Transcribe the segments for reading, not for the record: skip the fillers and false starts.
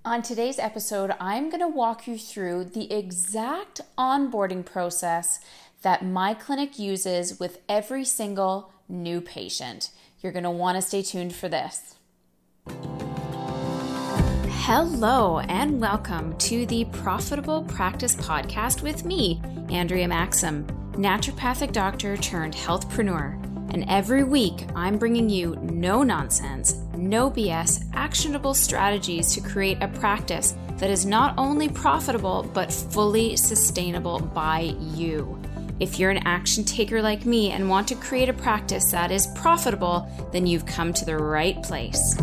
On today's episode, I'm going to walk you through the exact onboarding process that my clinic uses with every single new patient. You're going to want to stay tuned for this. Hello and welcome to the Profitable Practice Podcast with me, Andrea Maxim, naturopathic doctor turned healthpreneur. And every week, I'm bringing you no nonsense, no BS, actionable strategies to create a practice that is not only profitable, but fully sustainable by you. If you're an action taker like me and want to create a practice that is profitable, then you've come to the right place.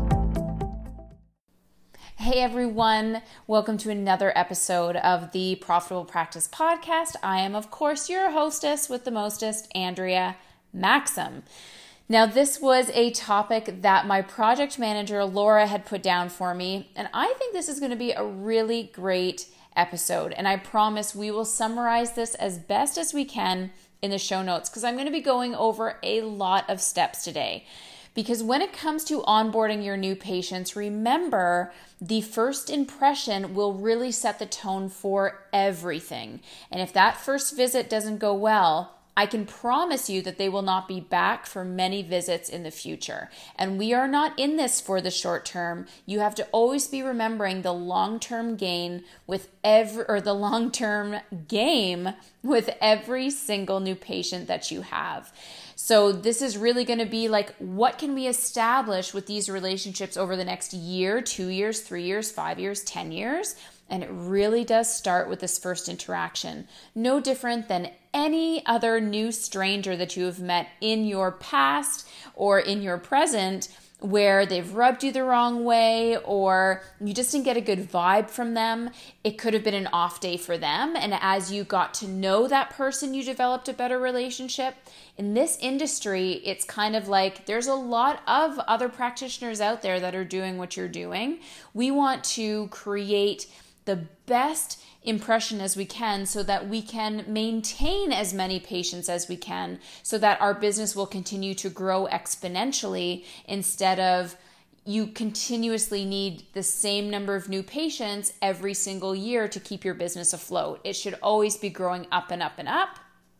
Hey everyone, welcome to another episode of the Profitable Practice Podcast. I am, of course, your hostess with the mostest, Andrea Maxim. Now, this was a topic that my project manager, Laura, had put down for me, and I think this is going to be a really great episode, and I promise we will summarize this as best as we can in the show notes, because I'm going to be going over a lot of steps today. Because when it comes to onboarding your new patients, remember, the first impression will really set the tone for everything. And if that first visit doesn't go well, I can promise you that they will not be back for many visits in the future. And we are not in this for the short term. You have to always be remembering the long-term gain with the long-term game with every single new patient that you have. So this is really going to be like, what can we establish with these relationships over the next year, 2 years, 3 years, 5 years, 10 years? And it really does start with this first interaction. No different than any other new stranger that you have met in your past or in your present, where they've rubbed you the wrong way or you just didn't get a good vibe from them. It could have been an off day for them. And as you got to know that person, you developed a better relationship. In this industry, it's kind of like there's a lot of other practitioners out there that are doing what you're doing. We want to create the best impression as we can so that we can maintain as many patients as we can so that our business will continue to grow exponentially instead of you continuously need the same number of new patients every single year to keep your business afloat. It should always be growing up and up and up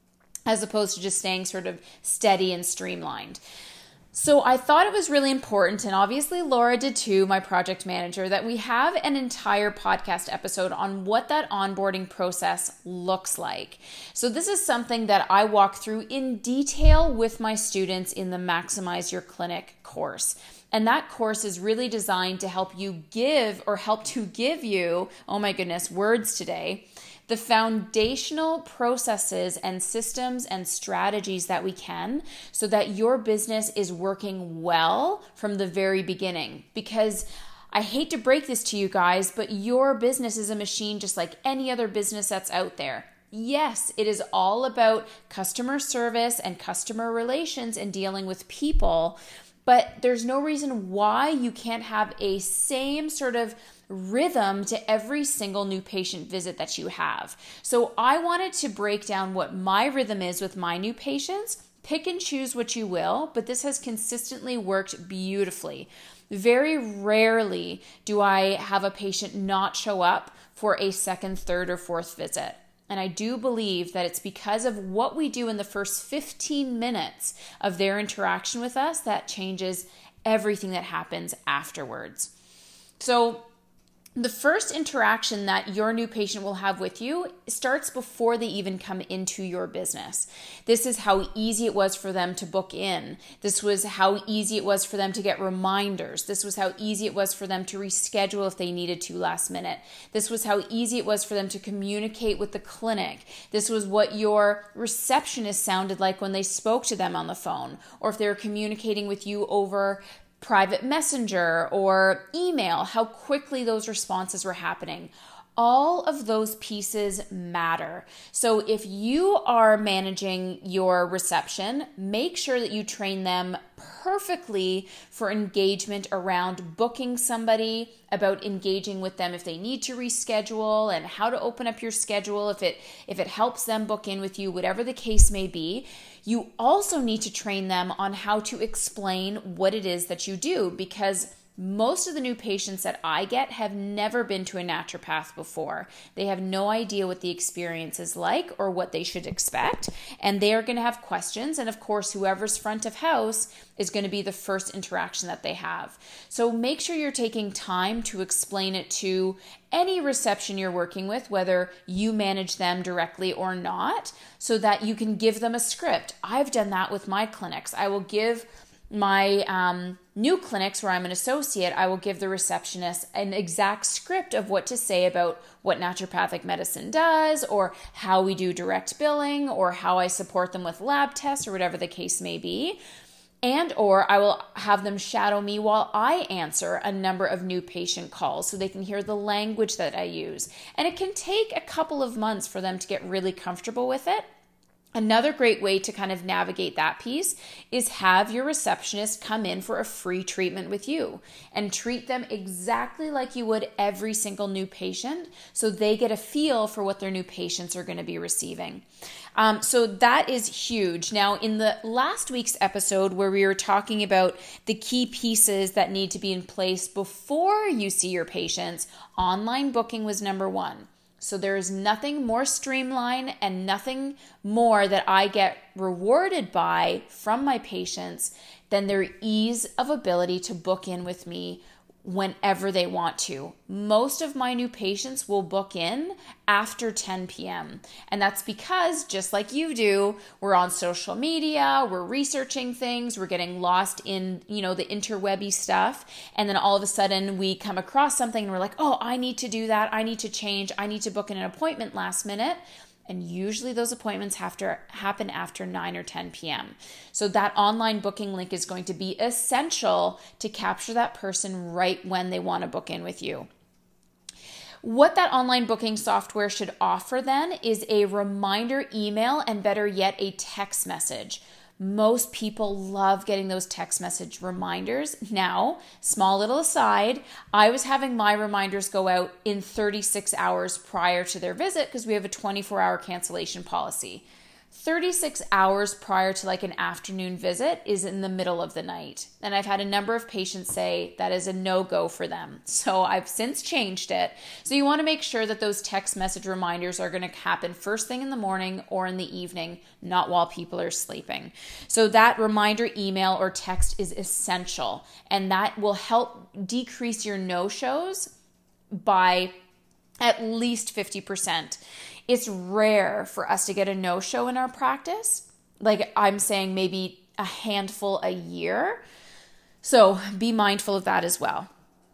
as opposed to just staying sort of steady and streamlined. So I thought it was really important, and obviously Laura did too, my project manager, that we have an entire podcast episode on what that onboarding process looks like. So this is something that I walk through in detail with my students in the Maximize Your Clinic course. And that course is really designed to help you give you, oh my goodness, words today, the foundational processes and systems and strategies that we can so that your business is working well from the very beginning. Because I hate to break this to you guys, but your business is a machine just like any other business that's out there. Yes, it is all about customer service and customer relations and dealing with people, but there's no reason why you can't have a same sort of rhythm to every single new patient visit that you have. So I wanted to break down what my rhythm is with my new patients. Pick and choose what you will, but this has consistently worked beautifully. Very rarely do I have a patient not show up for a second, third, or fourth visit. And I do believe that it's because of what we do in the first 15 minutes of their interaction with us that changes everything that happens afterwards. So the first interaction that your new patient will have with you starts before they even come into your business. This is how easy it was for them to book in. This was how easy it was for them to get reminders. This was how easy it was for them to reschedule if they needed to last minute. This was how easy it was for them to communicate with the clinic. This was what your receptionist sounded like when they spoke to them on the phone, or if they were communicating with you over private messenger or email, how quickly those responses were happening. All of those pieces matter. So if you are managing your reception, make sure that you train them perfectly for engagement around booking somebody, about engaging with them if they need to reschedule, and how to open up your schedule if it helps them book in with you, whatever the case may be. You also need to train them on how to explain what it is that you do, because most of the new patients that I get have never been to a naturopath before. They have no idea what the experience is like or what they should expect, and they are going to have questions. And of course, whoever's front of house is going to be the first interaction that they have. So make sure you're taking time to explain it to any reception you're working with, whether you manage them directly or not, so that you can give them a script. I've done that with my clinics. I will give my new clinics where I'm an associate, I will give the receptionist an exact script of what to say about what naturopathic medicine does, or how we do direct billing, or how I support them with lab tests, or whatever the case may be. And or I will have them shadow me while I answer a number of new patient calls so they can hear the language that I use. And it can take a couple of months for them to get really comfortable with it. Another great way to kind of navigate that piece is have your receptionist come in for a free treatment with you and treat them exactly like you would every single new patient, so they get a feel for what their new patients are going to be receiving. So that is huge. Now, in the last week's episode where we were talking about the key pieces that need to be in place before you see your patients, online booking was number one. So there is nothing more streamlined and nothing more that I get rewarded by from my patients than their ease of ability to book in with me whenever they want to. Most of my new patients will book in after 10 p.m. And that's because, just like you do, we're on social media, we're researching things, we're getting lost in, the interwebby stuff. And then all of a sudden we come across something and we're like, oh, I need to do that. I need to change. I need to book in an appointment last minute. And usually those appointments have to happen after 9 or 10 p.m. So that online booking link is going to be essential to capture that person right when they want to book in with you. What that online booking software should offer then is a reminder email, and better yet, a text message. Most people love getting those text message reminders. Now, small little aside, I was having my reminders go out in 36 hours prior to their visit because we have a 24-hour cancellation policy. 36 hours prior to like an afternoon visit is in the middle of the night. And I've had a number of patients say that is a no-go for them. So I've since changed it. So you want to make sure that those text message reminders are going to happen first thing in the morning or in the evening, not while people are sleeping. So that reminder email or text is essential, and that will help decrease your no-shows by at least 50%. It's rare for us to get a no-show in our practice. Like I'm saying, maybe a handful a year. So be mindful of that as well.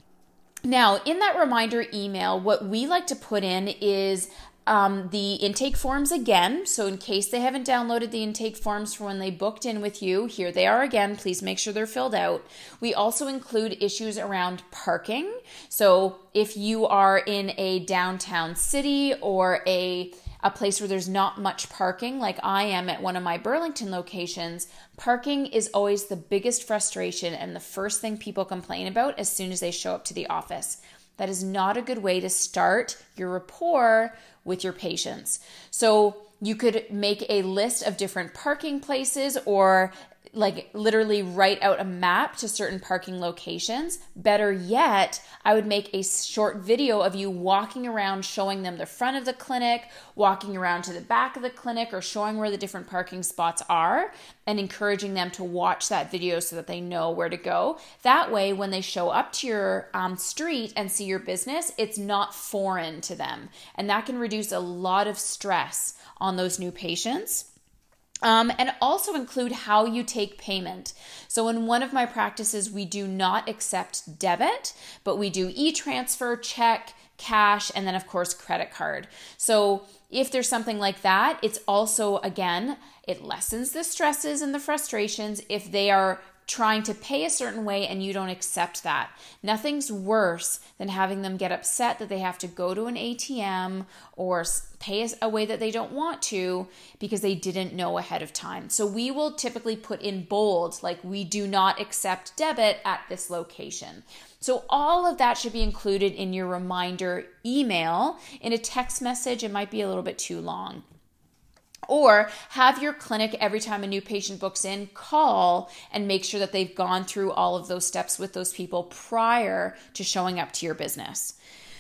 Now, in that reminder email, what we like to put in is the intake forms again. So in case they haven't downloaded the intake forms for when they booked in with you, here they are again. Please make sure they're filled out. We also include issues around parking. So if you are in a downtown city or a place where there's not much parking, like I am at one of my Burlington locations, parking is always the biggest frustration and the first thing people complain about as soon as they show up to the office. That is not a good way to start your rapport with your patients. So you could make a list of different parking places, or like literally write out a map to certain parking locations. Better yet, I would make a short video of you walking around, showing them the front of the clinic, walking around to the back of the clinic, or showing where the different parking spots are, and encouraging them to watch that video so that they know where to go. That way, when they show up to your street and see your business, it's not foreign to them. And that can reduce a lot of stress on those new patients. And also include how you take payment. So in one of my practices, we do not accept debit, but we do e-transfer, check, cash, and then of course, credit card. So if there's something like that, it's also, again, it lessens the stresses and the frustrations if they are trying to pay a certain way and you don't accept that. Nothing's worse than having them get upset that they have to go to an ATM or pay a way that they don't want to because they didn't know ahead of time. So we will typically put in bold, like, we do not accept debit at this location. So all of that should be included in your reminder email. In a text message, it might be a little bit too long. Or have your clinic, every time a new patient books in, call and make sure that they've gone through all of those steps with those people prior to showing up to your business.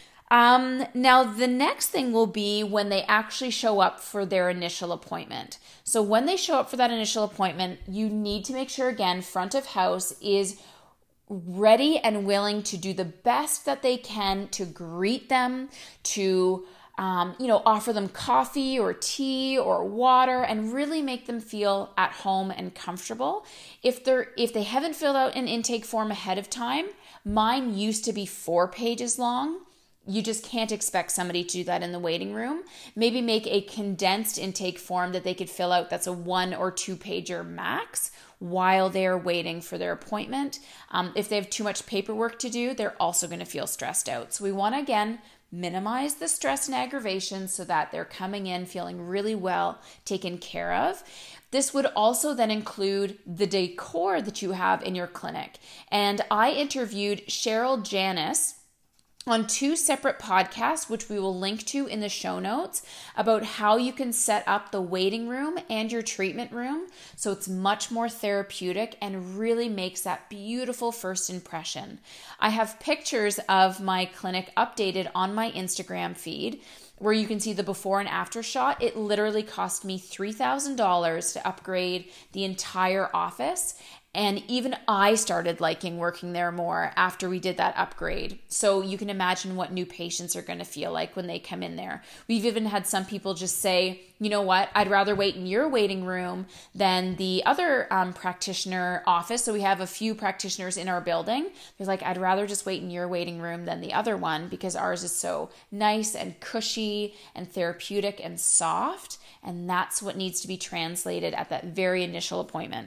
Now, the next thing will be when they actually show up for their initial appointment. So when they show up for that initial appointment, you need to make sure, again, front of house is ready and willing to do the best that they can to greet them, to offer them coffee or tea or water, and really make them feel at home and comfortable. If they haven't filled out an intake form ahead of time, mine used to be 4 pages long. You just can't expect somebody to do that in the waiting room. Maybe make a condensed intake form that they could fill out that's a 1 or 2 pager max while they're waiting for their appointment. If they have too much paperwork to do, they're also going to feel stressed out. So we want to, again, minimize the stress and aggravation so that they're coming in feeling really well taken care of. This would also then include the decor that you have in your clinic. And I interviewed Cheryl Janis on 2 separate podcasts, which we will link to in the show notes, about how you can set up the waiting room and your treatment room so it's much more therapeutic and really makes that beautiful first impression. I have pictures of my clinic updated on my Instagram feed where you can see the before and after shot. It literally cost me $3,000 to upgrade the entire office. And even I started liking working there more after we did that upgrade. So you can imagine what new patients are going to feel like when they come in there. We've even had some people just say, you know what, I'd rather wait in your waiting room than the other practitioner office. So we have a few practitioners in our building. They're like, I'd rather just wait in your waiting room than the other one because ours is so nice and cushy and therapeutic and soft. And that's what needs to be translated at that very initial appointment.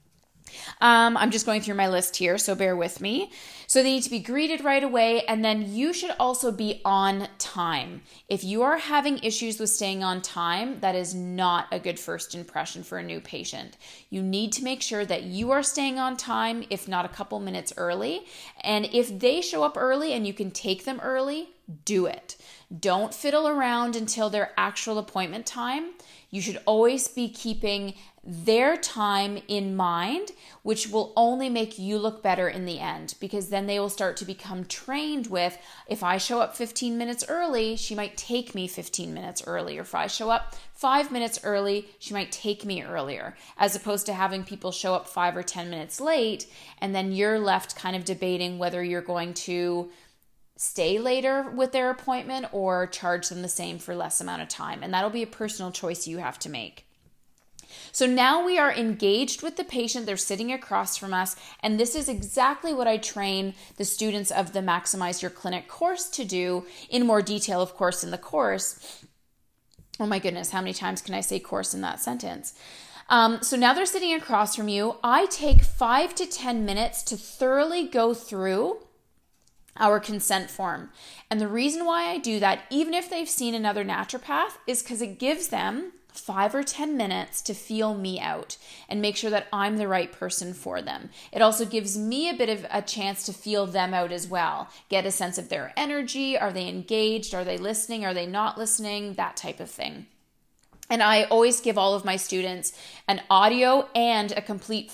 I'm just going through my list here, so bear with me. So they need to be greeted right away, and then you should also be on time. If you are having issues with staying on time, that is not a good first impression for a new patient. You need to make sure that you are staying on time, if not a couple minutes early. And if they show up early and you can take them early, do it. Don't fiddle around until their actual appointment time. You should always be keeping their time in mind, which will only make you look better in the end, because then they will start to become trained with, if I show up 15 minutes early, she might take me 15 minutes early. Or if I show up 5 minutes early, she might take me earlier, as opposed to having people show up 5 or 10 minutes late, and then you're left kind of debating whether you're going to stay later with their appointment or charge them the same for less amount of time. And that'll be a personal choice you have to make. So now we are engaged with the patient. They're sitting across from us. And this is exactly what I train the students of the Maximize Your Clinic course to do, in more detail, of course, in the course. Oh my goodness, how many times can I say course in that sentence? So now they're sitting across from you. I take 5 to 10 minutes to thoroughly go through our consent form. And the reason why I do that, even if they've seen another naturopath, is because it gives them 5 or 10 minutes to feel me out and make sure that I'm the right person for them. It also gives me a bit of a chance to feel them out as well. Get a sense of their energy. Are they engaged? Are they listening? Are they not listening? That type of thing. And I always give all of my students an audio and a complete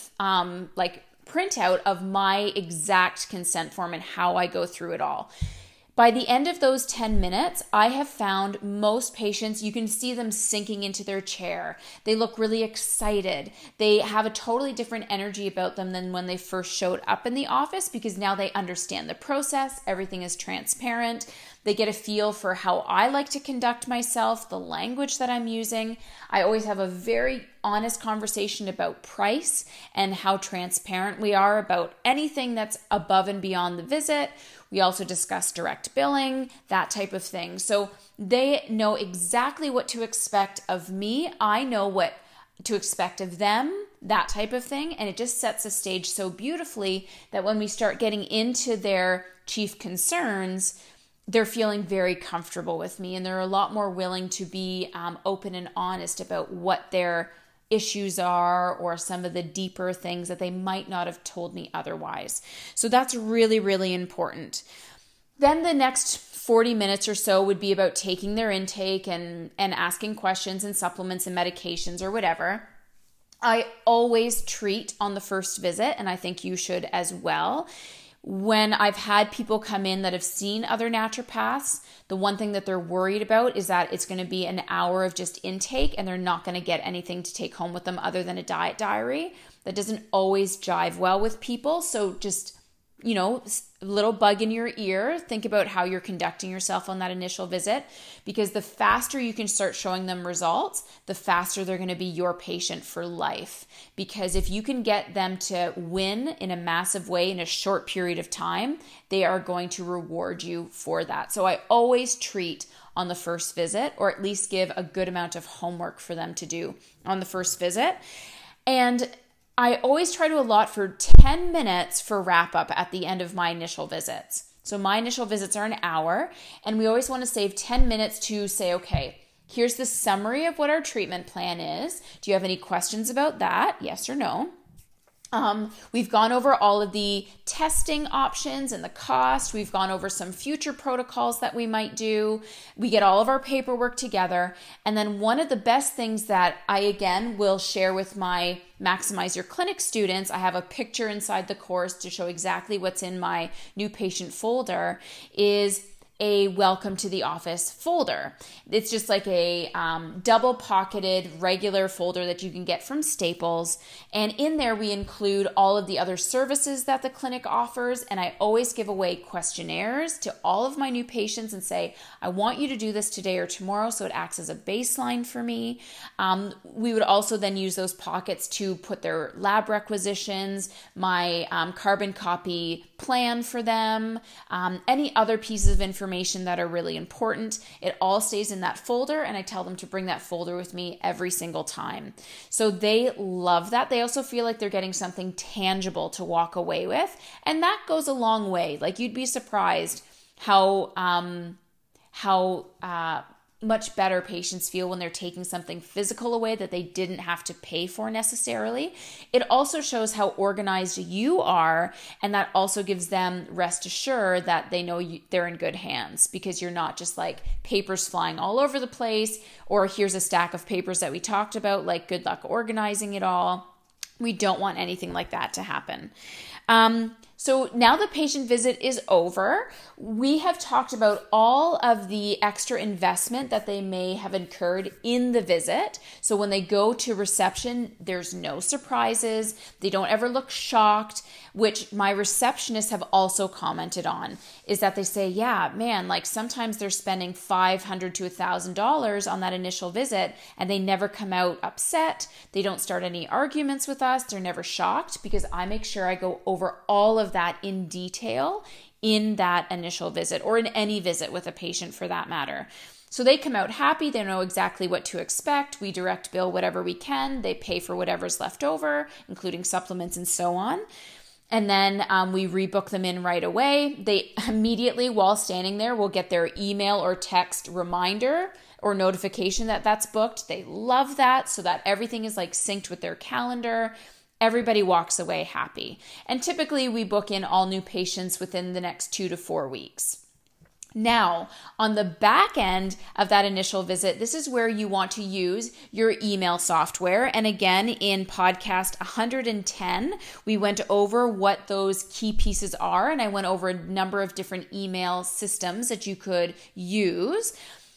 printout of my exact consent form and how I go through it all. By the end of those 10 minutes, I have found most patients, you can see them sinking into their chair. They look really excited. They have a totally different energy about them than when they first showed up in the office, because now they understand the process. Everything is transparent. They get a feel for how I like to conduct myself, the language that I'm using. I always have a very honest conversation about price and how transparent we are about anything that's above and beyond the visit. We also discuss direct billing, that type of thing. So they know exactly what to expect of me. I know what to expect of them, that type of thing. And it just sets a stage so beautifully that when we start getting into their chief concerns, they're feeling very comfortable with me, and they're a lot more willing to be open and honest about what their issues are or some of the deeper things that they might not have told me otherwise. So that's really, really important. Then the next 40 minutes or so would be about taking their intake and asking questions and supplements and medications or whatever. I always treat on the first visit, and I think you should as well. When I've had people come in that have seen other naturopaths, the one thing that they're worried about is that it's going to be an hour of just intake and they're not going to get anything to take home with them other than a diet diary. That doesn't always jive well with people. So just, little bug in your ear. Think about how you're conducting yourself on that initial visit, because the faster you can start showing them results, the faster they're going to be your patient for life. Because if you can get them to win in a massive way in a short period of time, they are going to reward you for that. So I always treat on the first visit, or at least give a good amount of homework for them to do on the first visit. And I always try to allot for 10 minutes for wrap up at the end of my initial visits. So my initial visits are an hour, and we always want to save 10 minutes to say, okay, here's the summary of what our treatment plan is. Do you have any questions about that? Yes or no? We've gone over all of the testing options and the cost. We've gone over some future protocols that we might do. We get all of our paperwork together. And then one of the best things that I, again, will share with my Maximize Your Clinic students, I have a picture inside the course to show exactly what's in my new patient folder, is a welcome to the office folder. It's just like a double pocketed regular folder that you can get from Staples. And in there we include all of the other services that the clinic offers. And I always give away questionnaires to all of my new patients and say, I want you to do this today or tomorrow, so it acts as a baseline for me. We would also then use those pockets to put their lab requisitions, my carbon copy plan for them, any other pieces of information that are really important. It all stays in that folder, and I tell them to bring that folder with me every single time. So they love that. They also feel like they're getting something tangible to walk away with, and that goes a long way. Like, you'd be surprised how much better patients feel when they're taking something physical away that they didn't have to pay for necessarily. It also shows how organized you are, and that also gives them rest assured that they know they're in good hands, because you're not just like papers flying all over the place, or here's a stack of papers that we talked about, like good luck organizing it all. We don't want anything like that to happen. So now the patient visit is over. We have talked about all of the extra investment that they may have incurred in the visit. So when they go to reception, there's no surprises. They don't ever look shocked, which my receptionists have also commented on, is that they say, yeah, man, like sometimes they're spending $500 to $1,000 on that initial visit and they never come out upset. They don't start any arguments with us. They're never shocked, because I make sure I go over all of that in detail in that initial visit, or in any visit with a patient for that matter. So they come out happy. They know exactly what to expect. We direct bill whatever we can. They pay for whatever's left over, including supplements and so on. And then we rebook them in right away. They immediately, while standing there, will get their email or text reminder or notification that that's booked. They love that, so that everything is like synced with their calendar. Everybody walks away happy. And typically we book in all new patients within the next 2 to 4 weeks. Now, on the back end of that initial visit, this is where you want to use your email software. And again, in podcast 110, we went over what those key pieces are, and I went over a number of different email systems that you could use.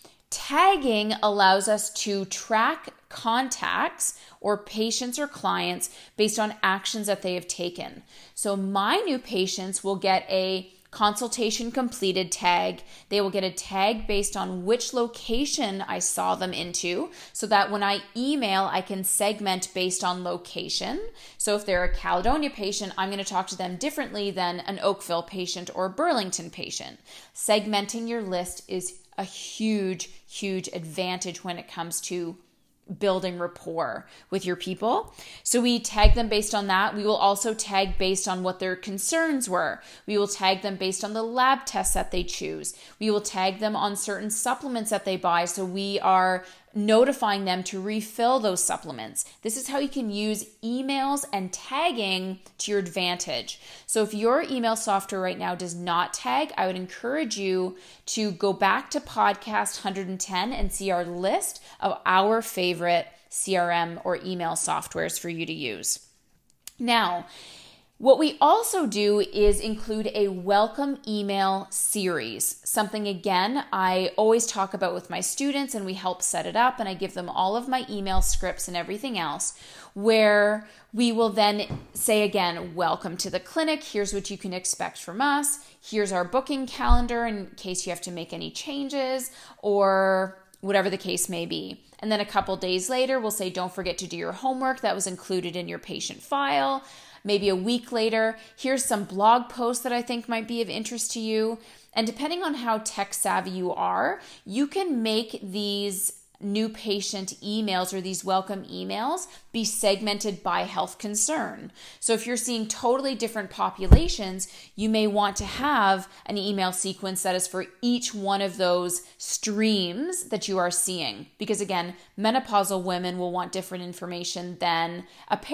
Tagging allows us to track contacts or patients or clients based on actions that they have taken. So my new patients will get a consultation completed tag. They will get a tag based on which location I saw them into, so that when I email, I can segment based on location. So if they're a Caledonia patient, I'm going to talk to them differently than an Oakville patient or a Burlington patient. Segmenting your list is a huge, huge advantage when it comes to building rapport with your people. So we tag them based on that. We will also tag based on what their concerns were. We will tag them based on the lab tests that they choose. We will tag them on certain supplements that they buy. So we are notifying them to refill those supplements. This is how you can use emails and tagging to your advantage. So if your email software right now does not tag, I would encourage you to go back to podcast 110 and see our list of our favorite CRM or email softwares for you to use. Now, what we also do is include a welcome email series, something again I always talk about with my students, and we help set it up, and I give them all of my email scripts and everything else, where we will then say again, welcome to the clinic, here's what you can expect from us, here's our booking calendar in case you have to make any changes or whatever the case may be. And then a couple days later, we'll say, don't forget to do your homework that was included in your patient file. Maybe a week later, here's some blog posts that I think might be of interest to you. And depending on how tech savvy you are, you can make these new patient emails or these welcome emails be segmented by health concern. So if you're seeing totally different populations, you may want to have an email sequence that is for each one of those streams that you are seeing. Because again, menopausal women will want different information than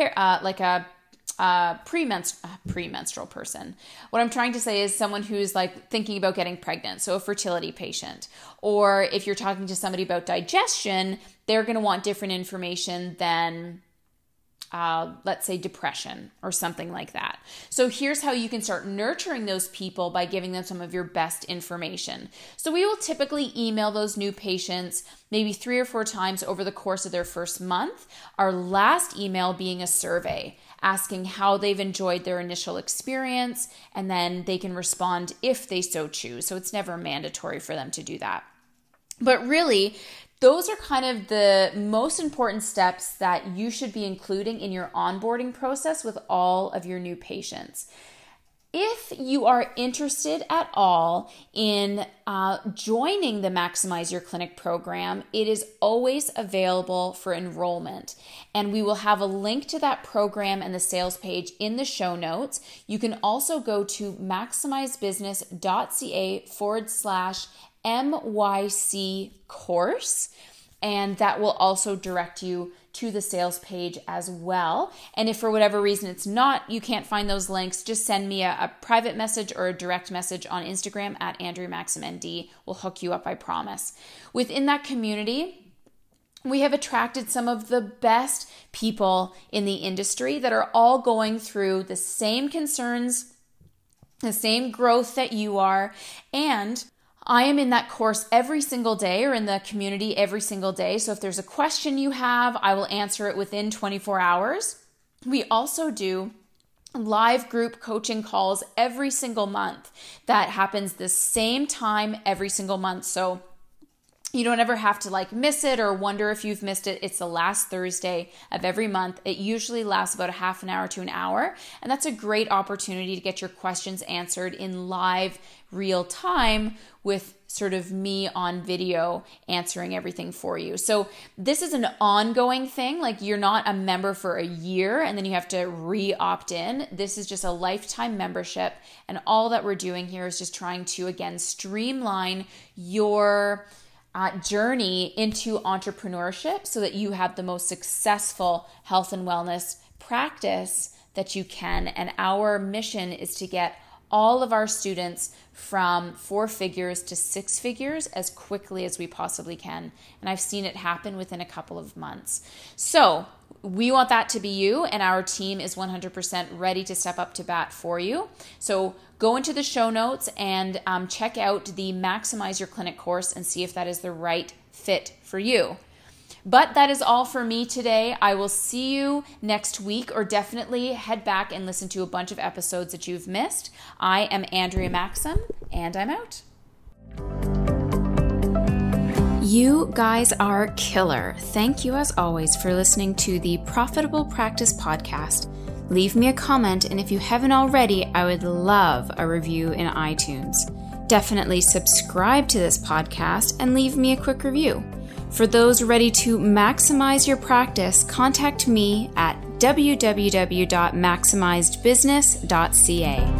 a premenstrual person. What I'm trying to say is someone who's like thinking about getting pregnant, so a fertility patient. Or if you're talking to somebody about digestion, they're going to want different information than, let's say, depression or something like that. So here's how you can start nurturing those people by giving them some of your best information. So we will typically email those new patients maybe 3 or 4 times over the course of their first month. Our last email being a survey, asking how they've enjoyed their initial experience, and then they can respond if they so choose. So it's never mandatory for them to do that. But really, those are kind of the most important steps that you should be including in your onboarding process with all of your new patients. If you are interested at all in joining the Maximize Your Clinic program, it is always available for enrollment. And we will have a link to that program and the sales page in the show notes. You can also go to maximizebusiness.ca/MYC course, and that will also direct you to the sales page as well. And if for whatever reason you can't find those links, just send me a private message or a direct message on Instagram at AndreaMaximND. We'll hook you up, I promise. Within that community, we have attracted some of the best people in the industry that are all going through the same concerns, the same growth that you are, and I am in that course every single day, or in the community every single day. So if there's a question you have, I will answer it within 24 hours. We also do live group coaching calls every single month. That happens the same time every single month. So you don't ever have to miss it or wonder if you've missed it. It's the last Thursday of every month. It usually lasts about a half an hour to an hour. And that's a great opportunity to get your questions answered in live, real time with sort of me on video answering everything for you. So this is an ongoing thing. You're not a member for a year and then you have to re-opt in. This is just a lifetime membership. And all that we're doing here is just trying to, again, streamline your journey into entrepreneurship so that you have the most successful health and wellness practice that you can. And our mission is to get all of our students from 4 figures to 6 figures as quickly as we possibly can. And I've seen it happen within a couple of months. So we want that to be you, and our team is 100% ready to step up to bat for you. So go into the show notes and check out the Maximize Your Clinic course and see if that is the right fit for you. But that is all for me today. I will see you next week, or definitely head back and listen to a bunch of episodes that you've missed. I am Andrea Maxim, and I'm out. You guys are killer. Thank you as always for listening to the Profitable Practice Podcast. Leave me a comment, and if you haven't already, I would love a review in iTunes. Definitely subscribe to this podcast and leave me a quick review. For those ready to maximize your practice, contact me at www.maximizedbusiness.ca.